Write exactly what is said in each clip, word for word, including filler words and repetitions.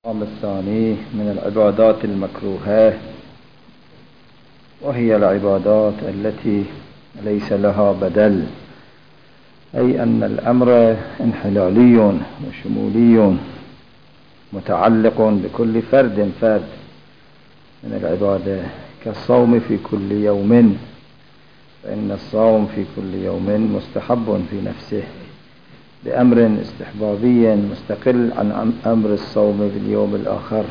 الأمر الثاني من العبادات المكروهة، وهي العبادات التي ليس لها بدل، أي أن الأمر انحلالي وشمولي متعلق بكل فرد فرد من العبادة، كالصوم في كل يوم، فإن الصوم في كل يوم مستحب في نفسه بأمر استحبابي مستقل عن أمر الصوم في اليوم الآخر.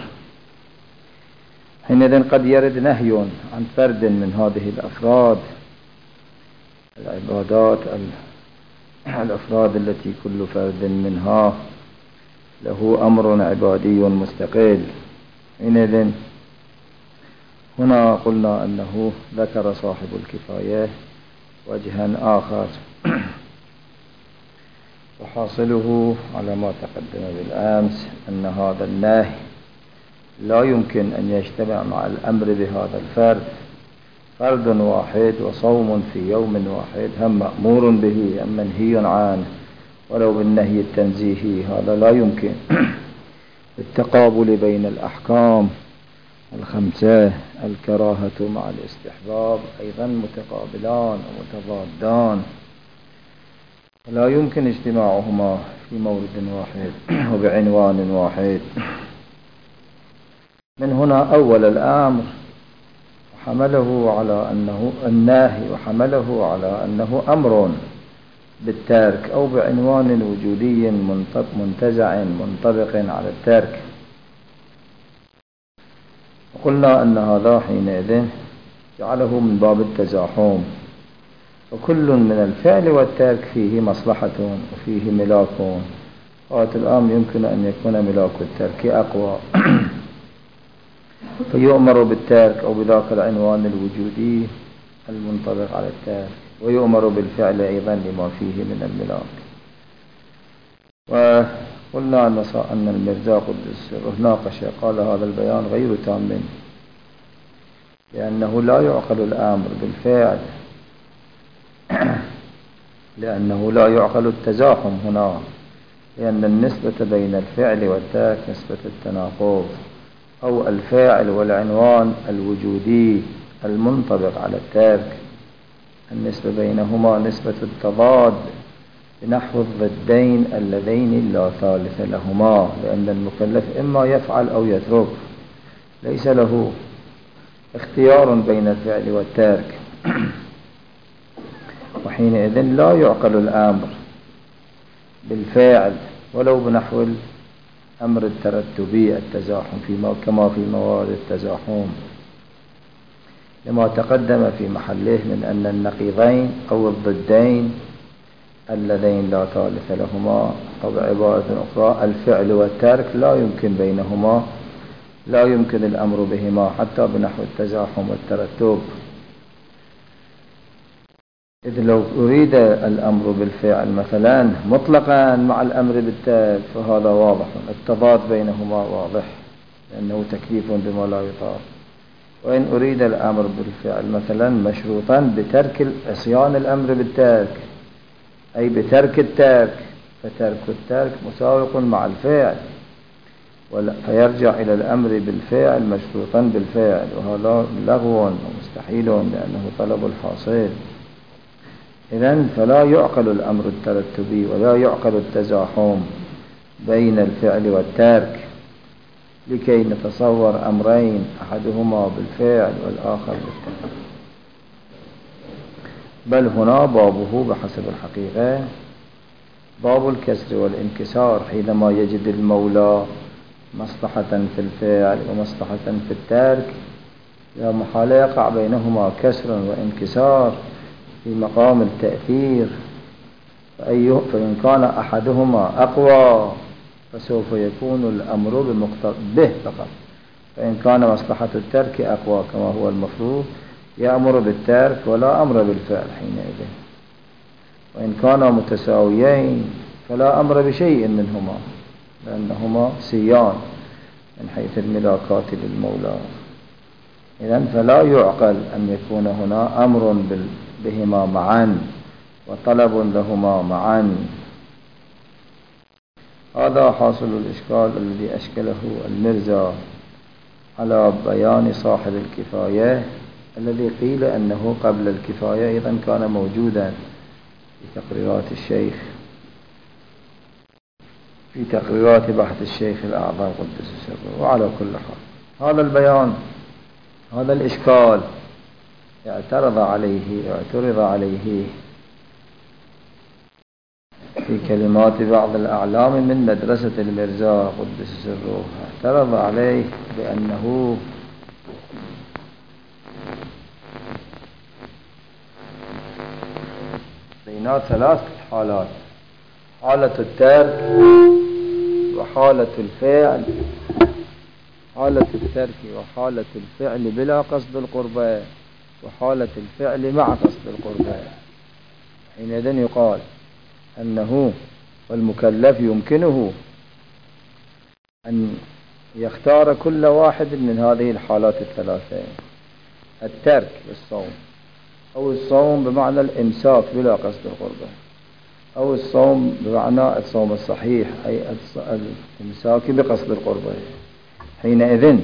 حينئذ قد يرد نهي عن فرد من هذه الأفراد العبادات الأفراد التي كل فرد منها له أمر عبادي مستقل. حينئذ هنا قلنا أنه ذكر صاحب الكفاية وجها آخر، وحاصله على ما تقدم بالأمس أن هذا النهي لا يمكن أن يجتمع مع الأمر بهذا الفرد، فرد واحد وصوم في يوم واحد، هم مأمور به هم منهي عنه ولو بالنهي التنزيهي، هذا لا يمكن. التقابل بين الأحكام الخمسة، الكراهة مع الاستحباب أيضا متقابلان ومتضادان، لا يمكن اجتماعهما في مورد واحد وبعنوان واحد. من هنا أول الأمر وحمله على أنه الناهي وحمله على أنه أمر بالترك أو بعنوان وجودي منتزع منطبق على الترك، وقلنا أن هذا حينئذ جعله من باب التزاحم، وكل من الفعل والترك فيه مصلحة وفيه ملاك. قالت الآن يمكن أن يكون ملاك الترك أقوى فيؤمر بالترك أو بذاك العنوان الوجودي المنطبق على الترك، ويؤمر بالفعل أيضا لما فيه من الملاك. وقلنا أن المرزا قدس سره ناقش قال هذا البيان غير تام، لأنه لا يعقل الأمر بالفعل، لأنه لا يعقل التزاحم هنا، لأن النسبة بين الفعل والترك نسبة التناقض، أو الفاعل والعنوان الوجودي المنطبق على الترك النسبة بينهما نسبة التضاد بنحو الضدين اللذين لا ثالث لهما، لأن المكلف إما يفعل أو يترك، ليس له اختيار بين الفعل والترك. وحينئذ لا يعقل الأمر بالفعل ولو بنحو الأمر الترتبي التزاحم فيما كما في موارد التزاحم، لما تقدم في محله من أن النقيضين أو الضدين اللذين لا ثالث لهما، أو بعبارة أخرى الفعل والترك لا يمكن بينهما لا يمكن الأمر بهما حتى بنحو التزاحم والترتب، إذ لو أريد الأمر بالفعل مثلا مطلقا مع الأمر بالترك فهذا واضح، التضاد بينهما واضح لأنه تكليف بما لا يطاق. وإن أريد الأمر بالفعل مثلا مشروطا بترك عصيان الأمر بالترك أي بترك الترك، فترك الترك مساوق مع الفعل، فيرجع إلى الأمر بالفعل مشروطا بالفعل، وهذا لغو ومستحيل لأنه طلب الحاصل. إذن فلا يعقل الأمر الترتبي ولا يعقل التزاحم بين الفعل والترك لكي نتصور أمرين أحدهما بالفعل والآخر بالترك، بل هنا بابه بحسب الحقيقة باب الكسر والانكسار، حينما يجد المولى مصلحة في الفعل ومصلحة في الترك لا محالة يقع بينهما كسر وانكسار في مقام التأثير، فإن كان أحدهما أقوى فسوف يكون الأمر بمقتضى به فقط، فإن كان مصلحة الترك أقوى كما هو المفروض يأمر بالترك ولا أمر بالفعل حينئذ. وإن كانا متساويين فلا أمر بشيء منهما لأنهما سيان من حيث الملاكات للمولى. إذن فلا يعقل أن يكون هنا أمر بهما معا وطلب لهما معا، هذا حاصل الإشكال الذي أشكله المرزا على بيان صاحب الكفاية، الذي قيل أنه قبل الكفاية أيضا كان موجودا في تقريرات الشيخ، في تقريرات بحث الشيخ الأعظم قدس سره. وعلى كل حال هذا البيان، هذا الإشكال اعترض عليه اعترض عليه في كلمات بعض الأعلام من مدرسة المرزا قدس سره. اعترض عليه بأنه بين ثلاث حالات: حالة الترك، وحالة الفعل حالة الترك وحالة الفعل بلا قصد القربة، وحالة الفعل مع قصد القربة. حينئذ يقال أنه والمكلف يمكنه أن يختار كل واحد من هذه الحالات الثلاثة: الترك بالصوم، أو الصوم بمعنى الإمساك بلا قصد القربة، أو الصوم بمعنى الصوم الصحيح أي الإمساك بقصد القربة. حينئذ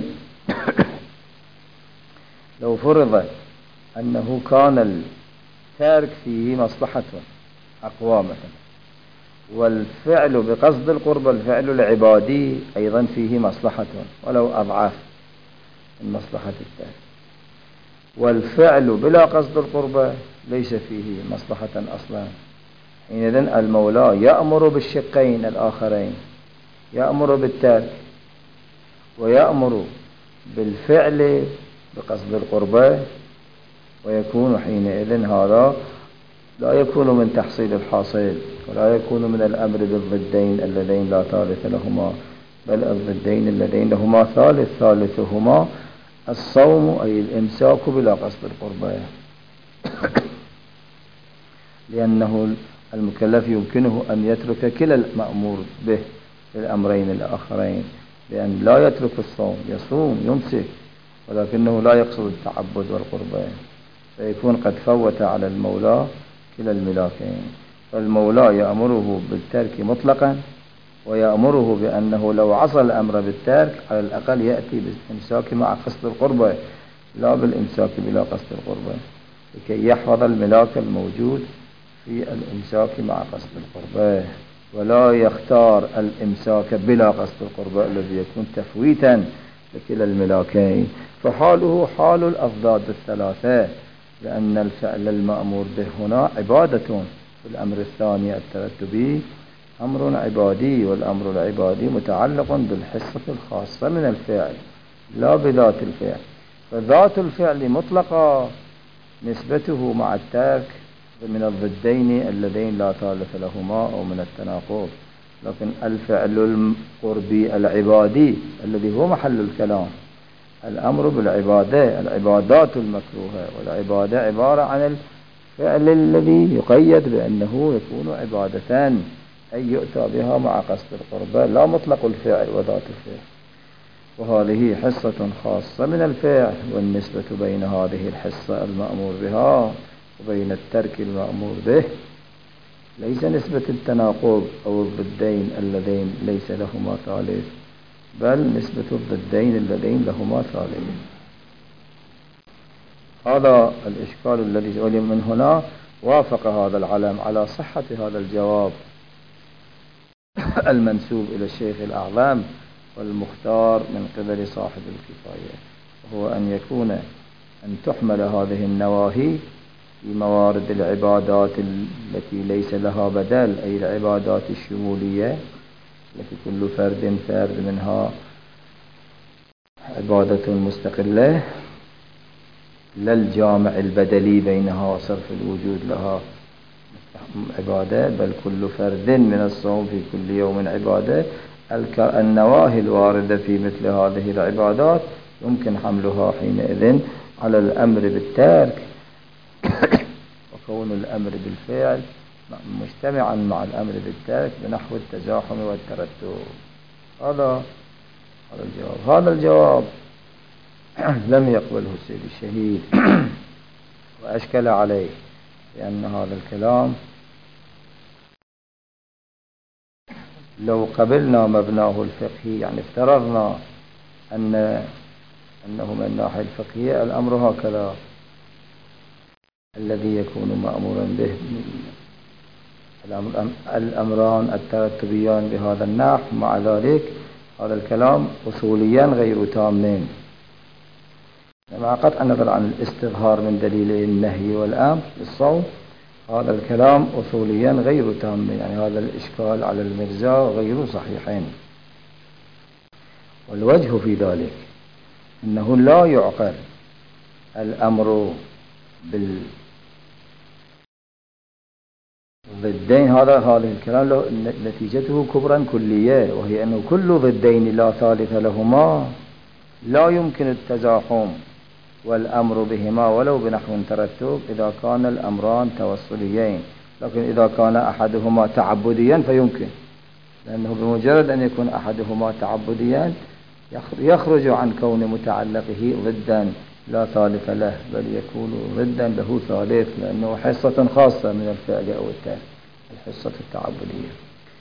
لو فرض أنه كان الترك فيه مصلحة أقوى مثلا، والفعل بقصد القربة الفعل العبادي أيضا فيه مصلحة ولو أضعاف من مصلحة الترك، والفعل بلا قصد القربة ليس فيه مصلحة أصلا. حينئذ المولى يأمر بالشقين الآخرين، يأمر بالترك ويأمر بالفعل بقصد القربة، ويكون حينئذ هذا لا يكون من تحصيل الحاصل، ولا يكون من الأمر بالضدين اللذين لا ثالث لهما، بل الضدين اللذين لهما ثالث، ثالثهما الصوم أي الإمساك بلا قصد القربة. لأنه المكلف يمكنه أن يترك كلا المأمور به في الأمرين الآخرين، لأن لا يترك الصوم، يصوم يمسك، ولكنه لا يقصد التعبد والقربة، فيكون قد فوت على المولى كلا الملاكين. فالمولى يأمره بالترك مطلقا، ويأمره بأنه لو عصى الأمر بالترك على الأقل يأتي بالإمساك مع قصد القربة، لا بالإمساك بلا قصد القربة، لكي يحفظ الملاك الموجود في الإمساك مع قصد القربة، ولا يختار الإمساك بلا قصد القربة الذي يكون تفويتا لكلا الملاكين. فحاله حال الأضداد الثلاثة، لأن الفعل المأمور به هنا عبادة، في الأمر الثاني الترتبي أمر عبادي، والأمر العبادي متعلق بالحصة الخاصة من الفعل لا بذات الفعل. فذات الفعل مطلقة نسبته مع الترك من الضدين اللذين لا ثالث لهما أو من التناقض، لكن الفعل القربي العبادي الذي هو محل الكلام، الأمر بالعبادة، العبادات المكروهة، والعبادة عبارة عن الفعل الذي يقيد بأنه يكون عبادة أي يؤتى بها مع قصد القربة، لا مطلق الفعل وذات الفعل. وهذه حصة خاصة من الفعل، والنسبة بين هذه الحصة المأمور بها وبين الترك المأمور به ليس نسبة التناقض أو الضدين اللذين ليس لهما ثالث، بل نسبة الضدين اللذين لهما ثالث. هذا الإشكال الذي ولي من هنا وافق هذا العلم على صحة هذا الجواب المنسوب إلى الشيخ الأعظم والمختار من قبل صاحب الكفاية، وهو أن يكون أن تحمل هذه النواهي في موارد العبادات التي ليس لها بدل، أي العبادات الشمولية التي كل فرد فرد منها عبادة مستقلة، لا الجامع البدلي بينها وصرف الوجود لها عبادة، بل كل فرد من الصوم في كل يوم عبادة. النواهي الواردة في مثل هذه العبادات يمكن حملها حينئذ على الأمر بالترك، وكون الأمر بالفعل مجتمعا مع الأمر بالترك بنحو التزاحم والترتب. هذا هذا الجواب هذا الجواب لم يقبله السيد الشهيد وأشكل عليه، لأن هذا الكلام لو قبلنا مبناه الفقهي يعني افترضنا أن أنه من الناحية الفقهية الأمر هكذا الذي يكون مأمورا به الأمران الترتبيان بهذا النحو، مع ذلك هذا الكلام أصوليا غير تام، مع قطع النظر عن الاستظهار من دليل النهي والأمر بالصوم، هذا الكلام أصوليا غير تام، يعني هذا الإشكال على المرزا غير صحيحين. والوجه في ذلك أنه لا يعقل الأمر بالضدين، هذا هذا الكلام نتيجته كبرا كلية، وهي أنه كل ضدين لا ثالث لهما لا يمكن التزاحم والأمر بهما ولو بنحو ترتب إذا كان الأمران توصليين، لكن إذا كان أحدهما تعبديا فيمكن، لأنه بمجرد أن يكون أحدهما تعبديا يخرج عن كون متعلقه ضدا لا ثالث له، بل يكون ضدا له ثالث، لأنه حصة خاصة من الفعل أو الترك، الحصة التعبدية.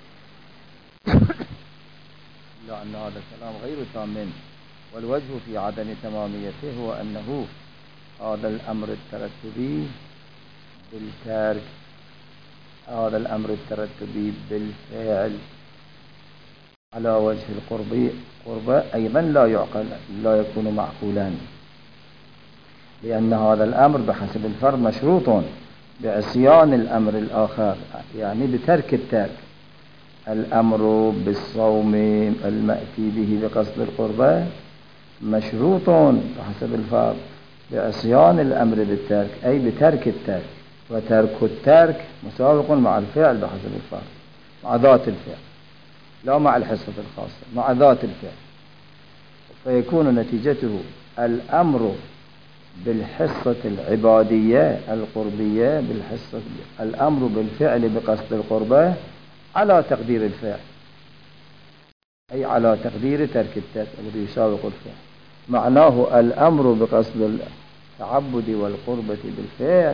إلا أن هذا الكلام غير تام. والوجه في عدم تماميته هو أنه هذا الأمر الترتبي بالترك، هذا الأمر الترتبي بالفعل على وجه القرب قربة أيضا لا يعقل، لا يكون معقولا، لأن هذا الأمر بحسب الفرض مشروط بعصيان الأمر الآخر، يعني بترك الترك. الأمر بالصوم المأتي به بقصد القربة مشروط بحسب الفرض بعصيان الأمر بالترك، أي بترك الترك، وترك الترك مسابق مع الفعل بحسب الفرض، مع ذات الفعل، لا مع الحصة الخاصة، مع ذات الفعل. فيكون نتيجته الأمر بالحصة العبادية القربية، بالحصة الأمر بالفعل بقصد القربة على تقدير الفعل، أي على تقدير ترك الترك الذي يسابق الفعل. معناه الأمر بقصد التعبد والقربة بالفعل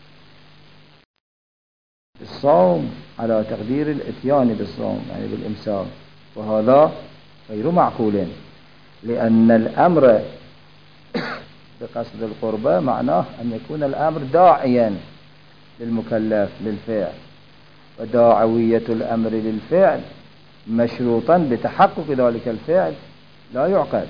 الصوم على تقدير الاتيان بالصوم، يعني بالإمساك، وهذا غير معقول، لأن الأمر بقصد القربة معناه أن يكون الأمر داعيا للمكلف للفعل، وداعوية الأمر للفعل مشروطا بتحقق ذلك الفعل لا يعقل،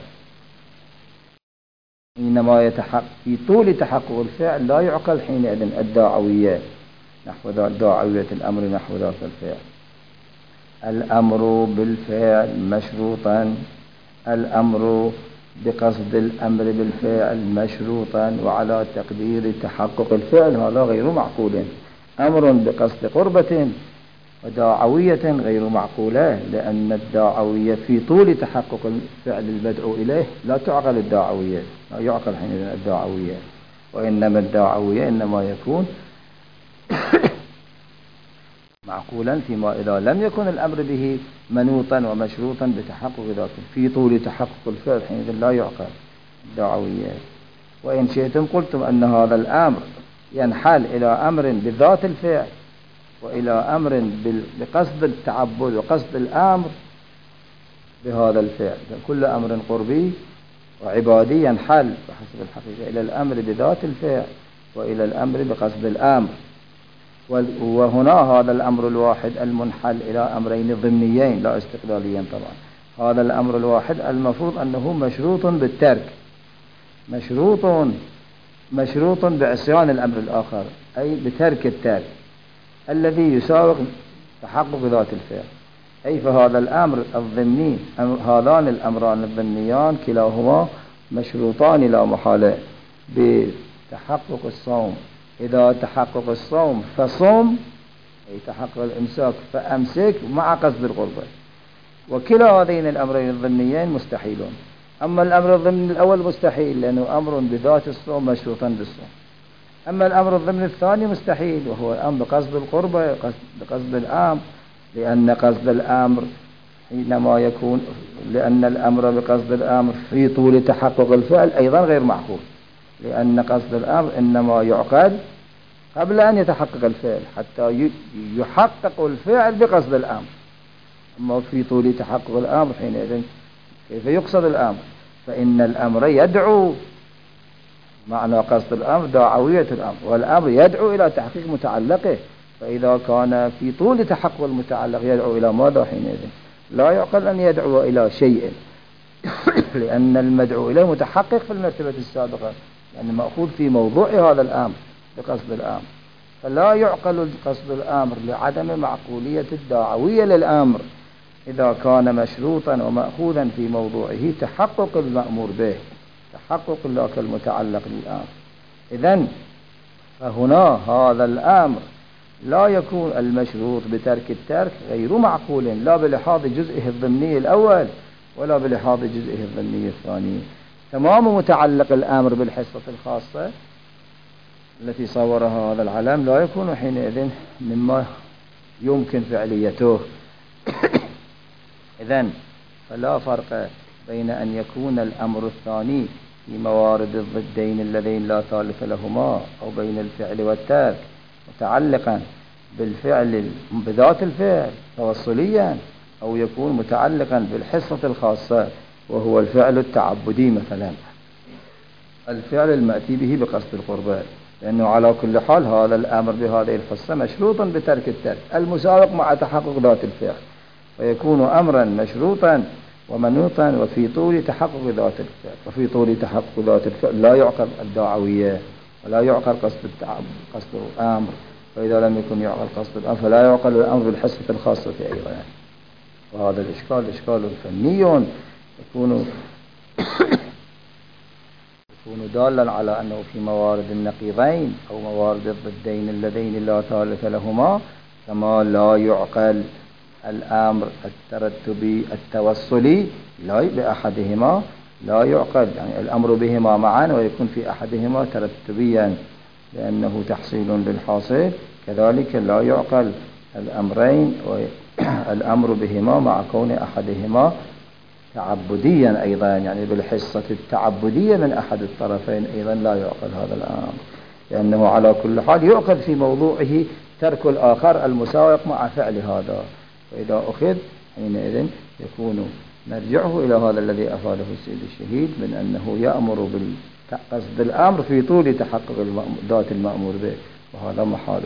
إنما يتحقق في طول تحقق الفعل لا يعقل حينئذ الداعوية نحو داعوية الأمر نحو ذاك الفعل. الأمر بالفعل مشروطا، الأمر بقصد الأمر بالفعل مشروطا وعلى تقدير تحقق الفعل، هذا غير معقول. أمر بقصد قربة وداعوية غير معقولة، لأن الداعوية في طول تحقق الفعل المدعو إليه لا تعقل الداعوية، لا يعقل حين الداعوية، وإنما الداعوية إنما يكون معقولا فيما إذا لم يكن الأمر به منوطا ومشروطا بتحقق ذاته في طول تحقق الفعل، حينئذ لا يعقل الداعوية. وإن شئتم قلتم أن هذا الأمر ينحل إلى أمر بذات الفعل وإلى أمر بقصد التعبد وقصد الأمر بهذا الفعل، كل أمر قربي وعبادي ينحل بحسب الحقيقة إلى الأمر بذات الفعل وإلى الأمر بقصد الأمر. وهنا هذا الأمر الواحد المنحل إلى أمرين ضمنيين لا استقلاليين طبعا، هذا الأمر الواحد المفروض أنه مشروط بالترك، مشروط مشروط بعصيان الأمر الآخر، أي بترك الترك الذي يساوق تحقق ذات الفعل. أي فهذا الأمر الضمني، هذان الأمران الضمنيان كلاهما مشروطان لا محالة بتحقق الصوم. إذا تحقق الصوم فصوم، أي تحقق الإمساك فأمسك مع قصد القربة، وكلا هذين الأمرين الضمنيين مستحيلون. أما الأمر الضمني الأول مستحيل لأنه أمر بذات الصوم مشروطا بالصوم، أما الأمر الضمني الثاني مستحيل وهو الأمر بقصد القربة بقصد الأمر، لأن قصد الأمر حينما يكون لأن الأمر بقصد الأمر في طول تحقق الفعل أيضا غير معقول، لأن قصد الأمر إنما يعقد قبل أن يتحقق الفعل حتى يحقق الفعل بقصد الأمر. أما في طول تحقق الأمر حينئذ كيف يقصد الأمر؟ فإن الأمر يدعو، معنى قصد الأمر دعوية الأمر، والأمر يدعو إلى تحقيق متعلقه. فإذا كان في طول تحقق المتعلق يدعو إلى ماذا حينئذ؟ لا يعقل أن يدعو إلى شيء لأن المدعو إليه متحقق في المرتبة السابقة، يعني مأخوذ في موضوع هذا الأمر بقصد الأمر. فلا يعقل قصد الأمر لعدم معقولية الدعوية للأمر إذا كان مشروطا ومأخوذا في موضوعه تحقق المأمور به، تحقق ذاك المتعلق للأمر. إذن فهنا هذا الأمر لا يكون المشروط بترك الترك غير معقول، لا بلحاظ جزئه الضمني الأول ولا بلحاظ جزئه الضمني الثاني. تمام متعلق الأمر بالحصة الخاصة التي صورها هذا العلم لا يكون حينئذ مما يمكن فعليته. إذن فلا فرق بين أن يكون الأمر الثاني في موارد الضدين اللذين لا ثالث لهما، أو بين الفعل والترك متعلقا بالفعل بذات الفعل توصليا، أو يكون متعلقا بالحصة الخاصة وهو الفعل التعبدي مثلا، الفعل المأتي به بقصد القربان، لأنه على كل حال هذا الأمر بهذه الحصة مشروطا بترك الترك المسابق مع تحقق ذات الفعل، فيكون أمرا مشروطا ومنوطا وفي طول تحقق ذات الفعل. وفي طول تحقق ذات الفعل لا يعقل الدعوية ولا يعقل قصد التعب قصد الأمر، فإذا لم يكن يعقل قصد الأمر فلا يعقل الأمر بالحصة الخاصة أيضا. وهذا الإشكال إشكال فني يكون يكون دالا على أنه في موارد النقيضين أو موارد الضدين اللذين لا ثالث لهما، كما لا يعقل الأمر الترتبي التوصلي لا بأحدهما، لا يعقل يعني الأمر بهما معا ويكون في أحدهما ترتبيا لأنه تحصيل للحاصل، كذلك لا يعقل الأمرين والأمر بهما مع كون أحدهما تعبديا أيضا، يعني بالحصة التعبدية من أحد الطرفين أيضا لا يعقل هذا الأمر، لأنه على كل حال يؤخذ في موضوعه ترك الآخر المساوق مع فعل هذا، فإذا أخذ حينئذ يكون نرجعه إلى هذا الذي أفاده السيد الشهيد من أنه يأمر بالقصد الأمر في طول تحقق ذات المأمور به، وهذا محال.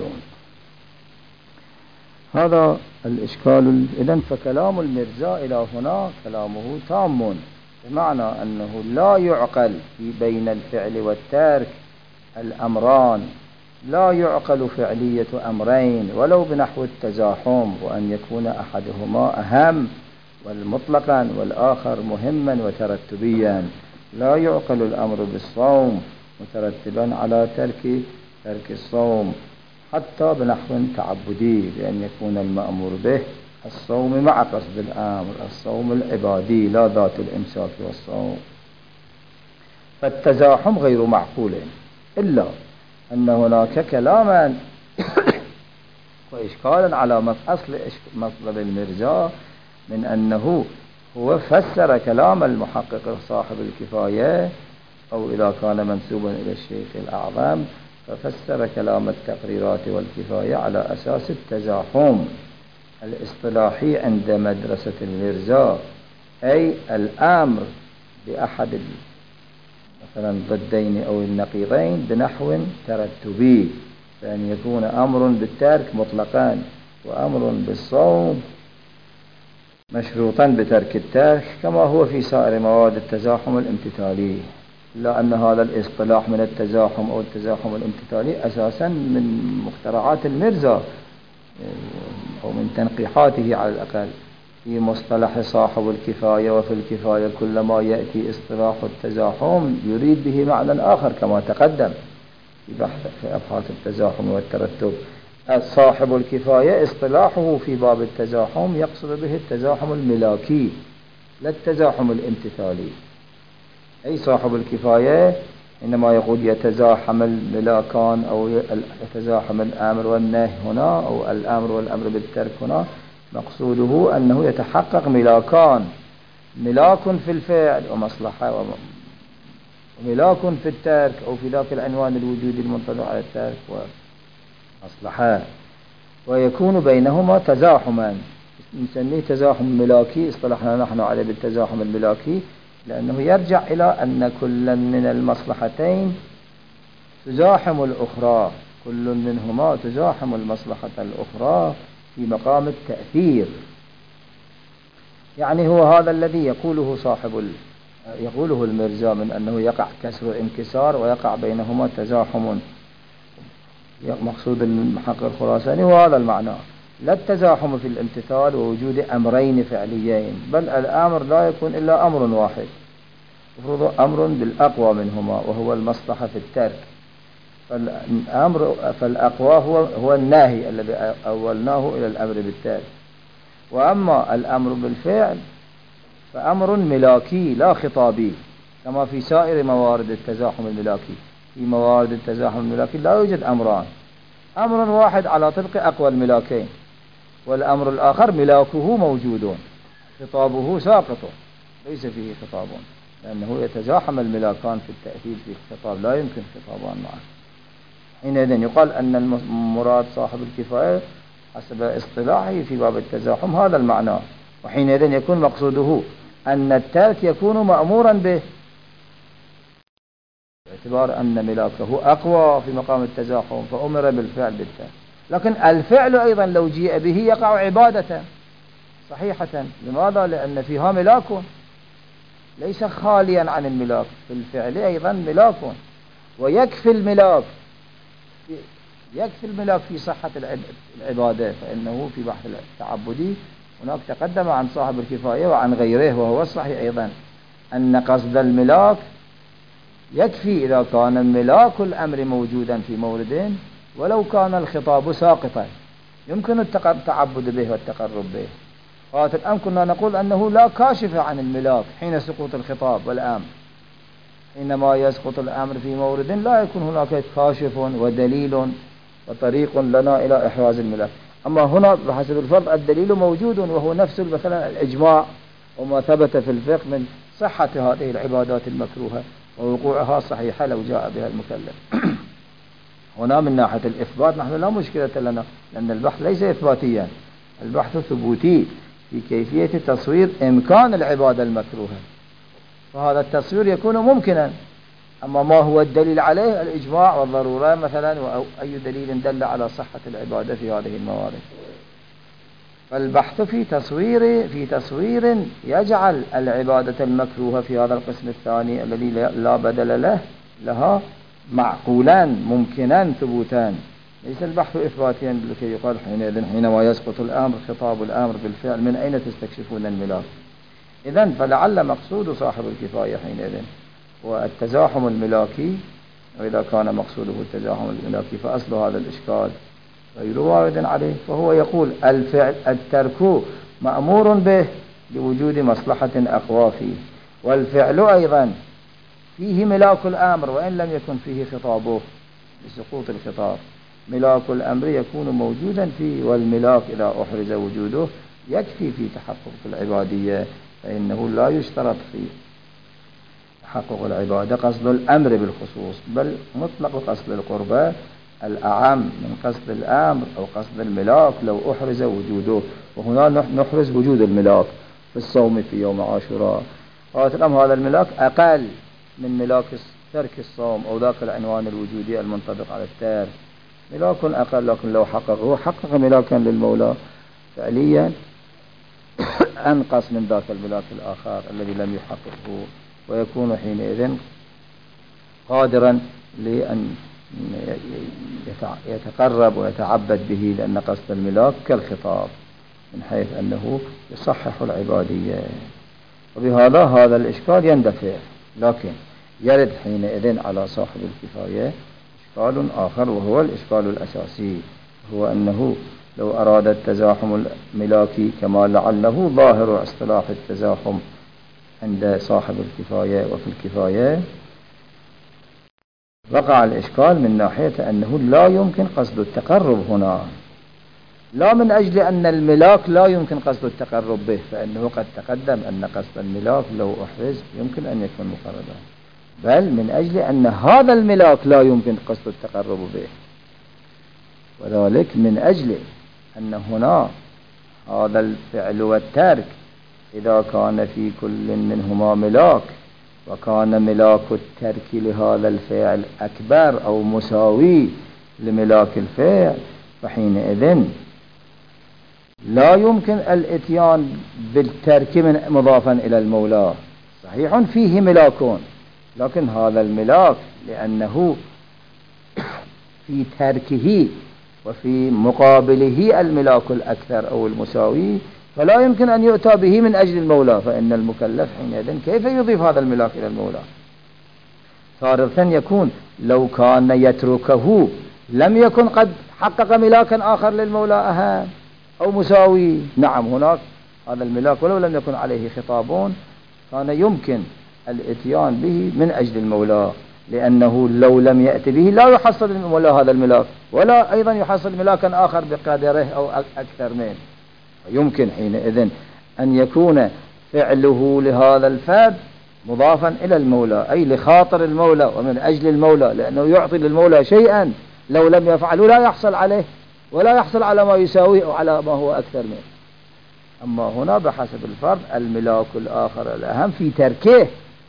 هذا الإشكال. إذن فكلام المرزا إلى هنا كلامه تام، بمعنى أنه لا يعقل في بين الفعل والترك الأمران، لا يعقل فعلية أمرين ولو بنحو التزاحم، وأن يكون أحدهما أهم والمطلقا والآخر مهما وترتبيا. لا يعقل الأمر بالصوم مترتبا على ترك ترك الصوم حتى بنحو تعبدي، بأن يكون المأمور به الصوم مع قصد الأمر، الصوم العبادي لا ذات الإمساك والصوم. فالتزاحم غير معقول، إلا أن هناك كلاما وإشكالا على أصل مطلب المرزا من أنه هو فسر كلام المحقق صاحب الكفاية، أو إذا كان منسوبا إلى الشيخ الأعظم ففسر كلام التقريرات والكفاية على أساس التزاحم الاصطلاحي عند مدرسة المرزا، أي الأمر بأحد مثلا ضدين أو النقيضين بنحو ترتبي، فأن يكون أمر بالترك مطلقا وأمر بالصوم مشروطا بترك الترك، كما هو في سائر مواد التزاحم الامتثالي. إلا أن هذا الاصطلاح من التزاحم أو التزاحم الامتثالي أساسا من مخترعات المرزا أو من تنقيحاته على الأقل في مصطلح صاحب الكفاية. وفي الكفاية كلما يأتي اصطلاح التزاحم يريد به معنى آخر كما تقدم في بحث في أبحاث التزاحم والترتب. صاحب الكفاية اصطلاحه في باب التزاحم يقصد به التزاحم الملاكي لا التزاحم الامتثالي. أي صاحب الكفاية إنما يقول يتزاحم الملاكان أو يتزاحم الأمر والنهي هنا، أو الأمر والأمر بالترك هنا، مقصوده أنه يتحقق ملاكان، ملاك في الفعل ومصلحة، وملاك في الترك أو في ذاك العنوان الوجودي المنطبق على الترك ومصلحة، ويكون بينهما تزاحما نسميه تزاحم ملاكي، اصطلحنا نحن عليه بالتزاحم الملاكي، لأنه يرجع إلى أن كل من المصلحتين تزاحم الأخرى، كل منهما تزاحم المصلحة الأخرى في مقام التأثير. يعني هو هذا الذي يقوله صاحب ال... يقوله المرزا من أنه يقع كسر وانكسار ويقع بينهما تزاحم، مقصود المحقق الخراساني وهذا المعنى، لا التزاحم في الامتثال ووجود أمرين فعليين، بل الأمر لا يكون إلا أمر واحد، يفرض أمر بالأقوى منهما وهو المصلحة في الترك، فالأمر فالأقوى هو هو الناهي الذي أولناه إلى الأمر بالترك، وأما الأمر بالفعل فأمر ملاكي لا خطابي، كما في سائر موارد التزاحم الملاكي. في موارد التزاحم الملاكي لا يوجد أمران، أمر واحد على طبق أقوى الملاكين، والأمر الآخر ملاكه موجود خطابه ساقط ليس فيه خطاب، لأنه يتزاحم الملاكان في التأثير في الخطاب، لا يمكن خطابان معا. حينئذ يقال أن المراد صاحب الكفاية حسب اصطلاحه في باب التزاحم هذا المعنى، وحينئذ يكون مقصوده أن الترك يكون مأمورا به باعتبار أن ملاكه أقوى في مقام التزاحم فأمر بالفعل بالترك. لكن الفعل أيضا لو جيء به يقع عبادة صحيحة. لماذا؟ لأن فيها ملاك ليس خاليا عن الملاك، في الفعل أيضا ملاك، ويكفي الملاك يكفي الملاك في صحة العبادة، فإنه في بحث التعبدي هناك تقدم عن صاحب الكفاية وعن غيره، وهو الصحيح أيضا أن قصد الملاك يكفي إذا كان ملاك الأمر موجودا في مورد ولو كان الخطاب ساقطا يمكن التعبد به والتقرب به. فهذا الآن كنا نقول أنه لا كاشف عن الملاك حين سقوط الخطاب والأمر، حينما يسقط الأمر في مورد لا يكون هناك كاشف ودليل وطريق لنا إلى إحراز الملاك. أما هنا بحسب الفرض الدليل موجود، وهو نفس مثلا الإجماع وما ثبت في الفقه من صحة هذه العبادات المكروهة ووقوعها صحيحة لو جاء بها المكلف. هنا من ناحية الإثبات نحن لا مشكلة لنا، لأن البحث ليس إثباتيا، البحث ثبوتي في كيفية تصوير إمكان العبادة المكروهة، فهذا التصوير يكون ممكنا. أما ما هو الدليل عليه الإجماع والضرورة مثلا، أو أي دليل دل على صحة العبادة في هذه الموارد. فالبحث في تصوير في تصوير يجعل العبادة المكروهة في هذا القسم الثاني الذي لا بدل له لها معقولا ممكنا ثبوتا، ليس البحث إثباتيا لكي يقال حينئذ حينما يسقط الأمر خطاب الأمر بالفعل من أين تستكشفون الملاك. إذن فلعل مقصود صاحب الكفاية حينئذ والتزاحم الملاكي، وإذا كان مقصوده التزاحم الملاكي فأصل هذا الإشكال غير وارد عليه، فهو يقول الفعل الترك مأمور به لوجود مصلحة أقوى فيه، والفعل أيضا فيه ملاك الأمر وإن لم يكن فيه خطابه لسقوط الخطاب، ملاك الأمر يكون موجودا فيه، والملاك إذا أحرز وجوده يكفي في تحقق العبادية، فإنه لا يشترط في تحقق العبادة قصد الأمر بالخصوص، بل مطلق قصد القربة الأعم من قصد الأمر أو قصد الملاك لو أحرز وجوده. وهنا نحرز وجود الملاك في الصوم في يوم عاشوراء، هذا الملاك أقل من ملاك ترك الصوم أو ذاك العنوان الوجودي المنطبق على التارك، ملاك أقل، لكن لو حققه حقق ملاكا للمولى فعليا أنقص من ذاك الملاك الآخر الذي لم يحققه، ويكون حينئذ قادرا لأن يتقرب ويتعبد به، لأن قصد الملاك كالخطاب من حيث أنه يصحح العبادية. وبهذا هذا الإشكال يندفع، لكن يرد حينئذ على صاحب الكفاية إشكال آخر، وهو الإشكال الأساسي، هو أنه لو أراد التزاحم الملاكي كما لعله ظاهر اصطلاح التزاحم عند صاحب الكفاية وفي الكفاية، وقع الإشكال من ناحية أنه لا يمكن قصد التقرب هنا، لا من أجل أن الملاك لا يمكن قصد التقرب به، فإنه قد تقدم أن قصد الملاك لو أحرز يمكن أن يكون مقربا، بل من أجل أن هذا الملاك لا يمكن قصد التقرب به، وذلك من أجل أن هنا هذا الفعل والترك إذا كان في كل منهما ملاك، وكان ملاك الترك لهذا الفعل أكبر أو مساوي لملاك الفعل، فحينئذ لا يمكن الاتيان بالترك من مضافا إلى المولى. صحيح فيه ملاكون، لكن هذا الملاك لأنه في تركه وفي مقابله الملاك الأكثر أو المساوي، فلا يمكن أن يؤتى به من أجل المولى، فإن المكلف حينئذ كيف يضيف هذا الملاك إلى المولى؟ تارة يكون لو كان يتركه لم يكن قد حقق ملاكا آخر للمولى أهم أو مساوي. نعم هناك هذا الملاك ولو لم يكن عليه خطابون كان يمكن الاتيان به من أجل المولى، لأنه لو لم يأتي به لا يحصل المولى هذا الملاك، ولا أيضا يحصل ملاكا آخر بقدره أو أكثر منه. يمكن حينئذ أن يكون فعله لهذا الفعل مضافا إلى المولى، أي لخاطر المولى ومن أجل المولى، لأنه يعطي للمولى شيئا لو لم يفعله لا يحصل عليه ولا يحصل على ما يساويه أو على ما هو أكثر منه. أما هنا بحسب الفرض الملاك الآخر الأهم في تركه،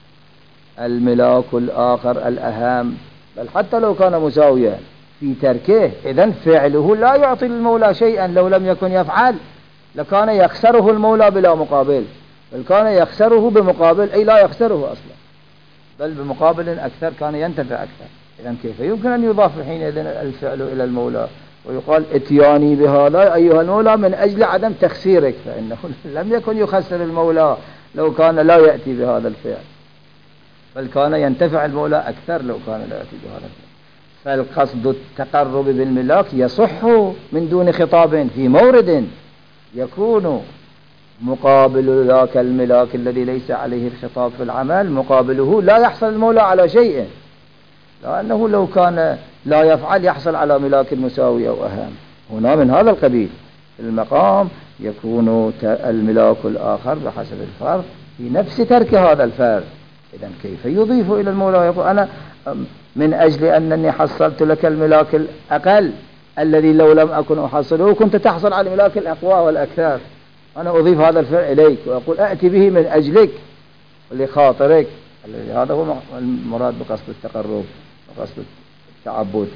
الملاك الآخر الأهم بل حتى لو كان مساويا في تركه، إذن فعله لا يعطي للمولى شيئا لو لم يكن يفعل، لكان يخسره المولى بلا مقابل، بل كان يخسره بمقابل، أي لا يخسره أصلا بل بمقابل أكثر كان ينتفع أكثر. إذن كيف يمكن أن يضاف حينئذ الفعل إلى المولى ويقال اتياني بهذا أيها المولى من أجل عدم تخسيرك، فإنه لم يكن يخسر المولى لو كان لا يأتي بهذا الفعل، بل كان ينتفع المولى أكثر لو كان لا يأتي بهذا الفعل. فالقصد التقرب بالملاك يصح من دون خطاب في مورد يكون مقابل ذاك الملاك الذي ليس عليه الخطاب في العمل، مقابله لا يحصل المولى على شيء، لأنه لو كان لا يفعل يحصل على ملاك مساوي أو أهم. هنا من هذا القبيل المقام يكون الملاك الآخر بحسب الفرض في نفس ترك هذا الفرض. إذن كيف يضيف إلى المولى؟ يقول أنا من أجل أنني حصلت لك الملاك الأقل الذي لو لم أكن أحصله كنت تحصل على الملاك الأقوى والأكثر، أنا أضيف هذا الفعل إليك وأقول أأتي به من أجلك ولخاطرك. هذا هو المراد بقصد التقرب وقصد التعبد.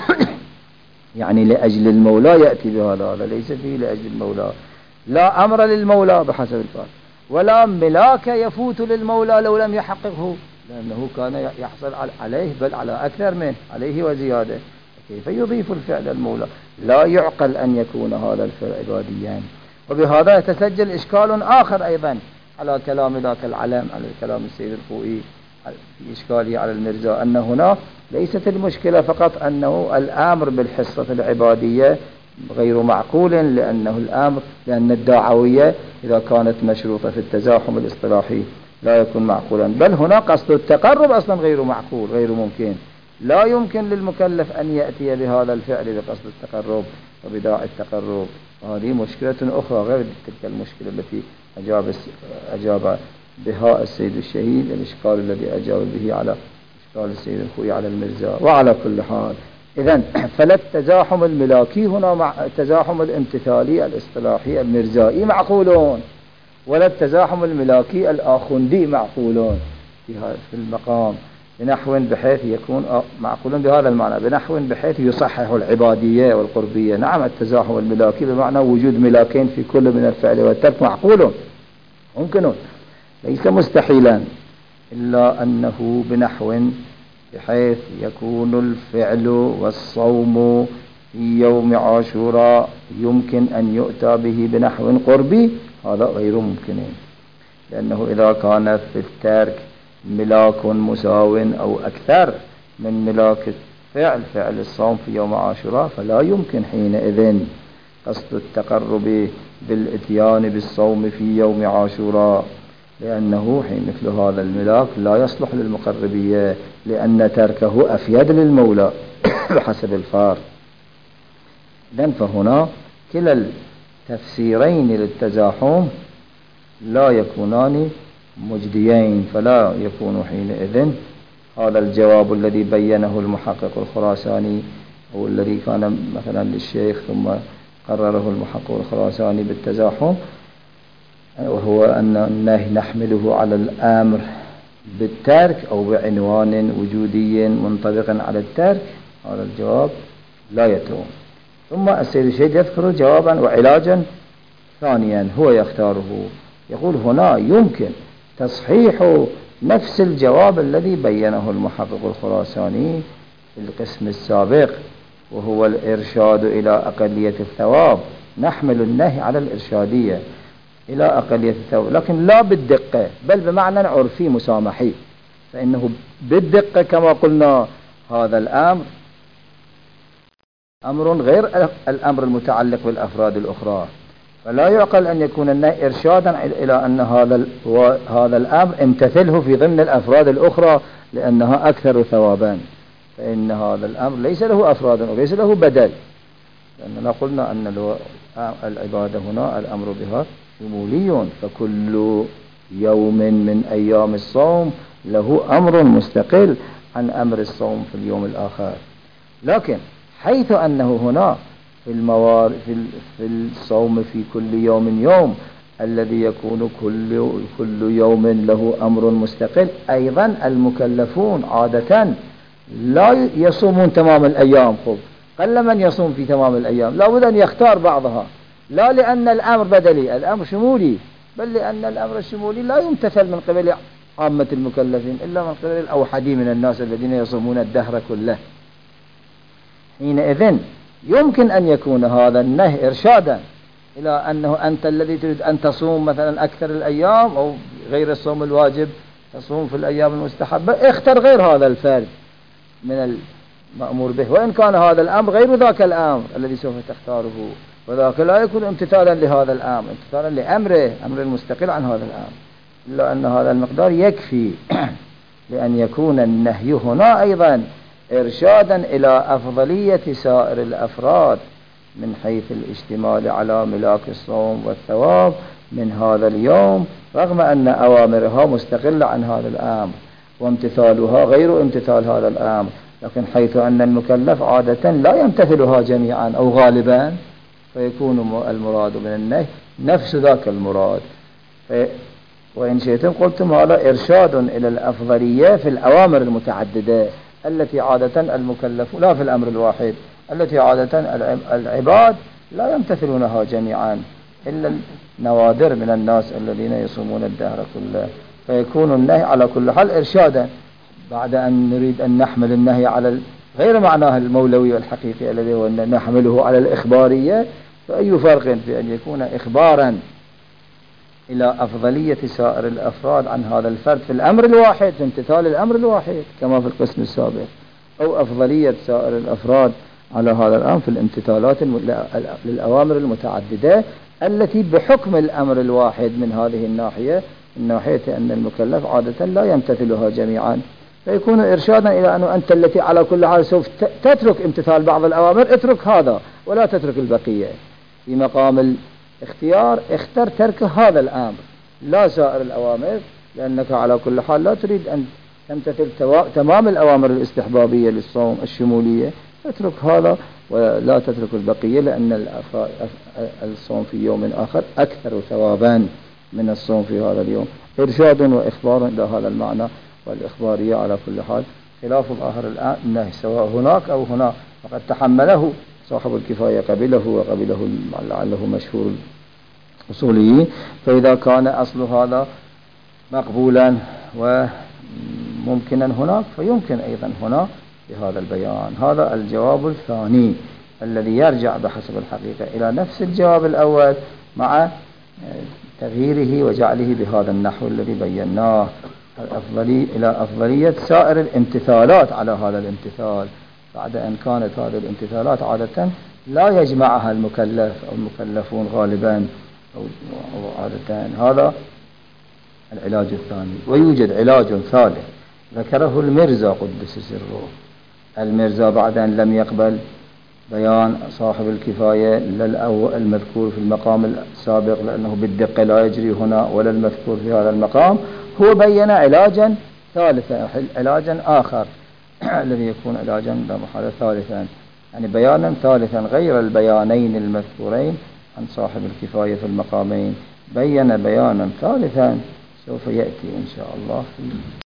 يعني لأجل المولى يأتي بهذا، هذا ليس فيه لأجل المولى، لا أمر للمولى بحسب الفرض، ولا ملاك يفوت للمولى لو لم يحققه، لأنه كان يحصل عليه بل على أكثر منه عليه وزيادة. كيف يضيف الفعل المولى؟ لا يعقل أن يكون هذا الفعل عباديا. وبهذا يتسجل إشكال آخر أيضا على كلام ذاك العلم، على كلام السيد الخوئي في إشكاله على المرزا، أن هنا ليست المشكلة فقط أنه الأمر بالحصة العبادية غير معقول، لأنه الأمر لأن الدعوية إذا كانت مشروطة في التزاحم الاصطلاحي لا يكون معقولا، بل هنا قصد التقرب أصلا غير معقول غير ممكن. لا يمكن للمكلف أن يأتي بهذا الفعل بقصد التقرب وبداعي التقرب. وهذه مشكلة أخرى غير تلك المشكلة التي أجاب أجاب بها السيد الشهيد، الإشكال الذي أجاب به على إشكال السيد الخوئي على المرزا. وعلى كل حال إذن فلا التزاحم الملاكي هنا مع التزاحم الامتثالي الاصطلاحي المرزائي معقولون، ولا التزاحم الملاكي الآخوندي معقولون في المقام بنحو بحيث يكون معقول بهذا المعنى، بنحو بحيث يصحح العبادية والقربية. نعم التزاحم الملاكي بمعنى وجود ملاكين في كل من الفعل والترك معقول ممكن ليس مستحيلا، إلا أنه بنحو بحيث يكون الفعل والصوم في يوم عاشوراء يمكن أن يؤتى به بنحو قربي، هذا غير ممكن، لأنه إذا كان في الترك ملاك مساو أو أكثر من ملاك الفعل فعل الصوم في يوم عاشوراء، فلا يمكن حينئذ قصد التقرب بالاتيان بالصوم في يوم عاشوراء، لأنه حين مثل هذا الملاك لا يصلح للمقربية، لأن تركه أفيد للمولى بحسب الفار. إذن فهنا كلا التفسيرين للتزاحم لا يكونان مجديين، فلا يكون حينئذ هذا الجواب الذي بينه المحقق الخراساني أو الذي كان مثلا للشيخ ثم قرره المحقق الخراساني بالتزاحم، وهو أن النهي نحمله على الأمر بالترك أو بعنوان وجودي منطبقا على الترك. هذا الجواب لا يتم. ثم السيد الشهيد يذكر جوابا وعلاجا ثانيا هو يختاره، يقول هنا يمكن تصحيح نفس الجواب الذي بينه المحقق الخراساني في القسم السابق، وهو الإرشاد إلى أقلية الثواب. نحمل النهي على الإرشادية إلى أقلية الثواب، لكن لا بالدقة بل بمعنى عرفي مسامحي، فإنه بالدقة كما قلنا هذا الأمر أمر غير الأمر المتعلق بالأفراد الأخرى، فلا يعقل أن يكون النهي إرشادا إلى أن هذا هذا الأمر امتثله في ضمن الأفراد الأخرى لأنها أكثر ثوابا، فإن هذا الأمر ليس له أفراد وليس له بدل، لأننا قلنا أن العبادة هنا الأمر بها شمولي، فكل يوم من أيام الصوم له أمر مستقل عن أمر الصوم في اليوم الآخر. لكن حيث أنه هنا في الموارد في, في الصوم في كل يوم يوم الذي يكون كل كل يوم له أمر مستقل، أيضا المكلفون عادة لا يصومون تمام الأيام. خب قل من يصوم في تمام الأيام، لا بد أن يختار بعضها، لا لأن الأمر بدلي، الأمر شمولي، بل لأن الأمر الشمولي لا يمتثل من قبل عامة المكلفين إلا من قبل الأوحدي من الناس الذين يصومون الدهر كله. حينئذ يمكن أن يكون هذا النهي إرشادا إلى أنه أنت الذي تريد أن تصوم مثلا أكثر الأيام أو غير الصوم الواجب تصوم في الأيام المستحبة، اختر غير هذا الفرد من المأمور به، وإن كان هذا الأمر غير ذاك الأمر الذي سوف تختاره، وذاك لا يكون امتثالا لهذا الأمر، امتثالا لأمره، أمر المستقل عن هذا الأمر، إلا أن هذا المقدار يكفي لأن يكون النهي هنا أيضا إرشادا إلى أفضلية سائر الأفراد من حيث الاشتمال على ملاك الصوم والثواب من هذا اليوم، رغم أن أوامرها مستقلة عن هذا الأمر وامتثالها غير امتثال هذا الأمر، لكن حيث أن المكلف عادة لا يمتثلها جميعا أو غالبا، فيكون المراد من النهي نفس ذاك المراد. وإن شئتم قلتم هذا إرشاد إلى الأفضلية في الأوامر المتعددة التي عادة المكلف لا في الأمر الواحد، التي عادة العباد لا يمتثلونها جميعا إلا النوادر من الناس الذين يصومون الدهر كله، فيكون النهي على كل حال إرشادا. بعد أن نريد أن نحمل النهي على غير معناه المولوي والحقيقي الذي هو أن نحمله على الإخبارية، فأي فرق في أن يكون إخبارا إلى أفضلية سائر الأفراد عن هذا الفرد في الأمر الواحد، في امتثال الأمر الواحد كما في القسم السابق، أو أفضلية سائر الأفراد على هذا الأمر في الامتثالات للأوامر المتعددة التي بحكم الأمر الواحد من هذه الناحية، من ناحية أن المكلف عادة لا يمتثلها جميعا، فيكون إرشادا إلى أنه أنت التي على كل حال سوف تترك امتثال بعض الأوامر، اترك هذا ولا تترك البقية. في مقام الاختيار اختر ترك هذا الأمر لا سائر الأوامر، لأنك على كل حال لا تريد أن تمتثل تمام الأوامر الاستحبابية للصوم الشمولية، اترك هذا ولا تترك البقية، لأن الصوم في يوم آخر أكثر ثوابا من الصوم في هذا اليوم. إرشاد وإخبار إلى هذا المعنى، والإخبارية على كل حال خلاف ظاهر النهي سواء هناك أو هنا، فقد تحمله صاحب الكفاية قبله وقبله لعله مشهور الأصوليين، فإذا كان أصل هذا مقبولا وممكنا هناك فيمكن أيضا هنا بهذا البيان. هذا الجواب الثاني الذي يرجع بحسب الحقيقة إلى نفس الجواب الأول مع تغييره وجعله بهذا النحو الذي بيناه، الأفضلية إلى أفضلية سائر الامتثالات على هذا الامتثال، بعد أن كانت هذه الامتثالات عادة لا يجمعها المكلف أو المكلفون غالبا أو عادة. هذا العلاج الثاني. ويوجد علاج ثالث ذكره المرزا قدس سره. المرزا بعد أن لم يقبل بيان صاحب الكفاية لا المذكور في المقام السابق لأنه بالدقة لا يجري هنا، ولا المذكور في هذا المقام، هو بين علاجا ثالثا، علاجا آخر الذي يكون علاجا لا محالة ثالثا، يعني بيانا ثالثا غير البيانين المذكورين عن صاحب الكفاية في المقامين، بين بيانا ثالثا سوف يأتي إن شاء الله في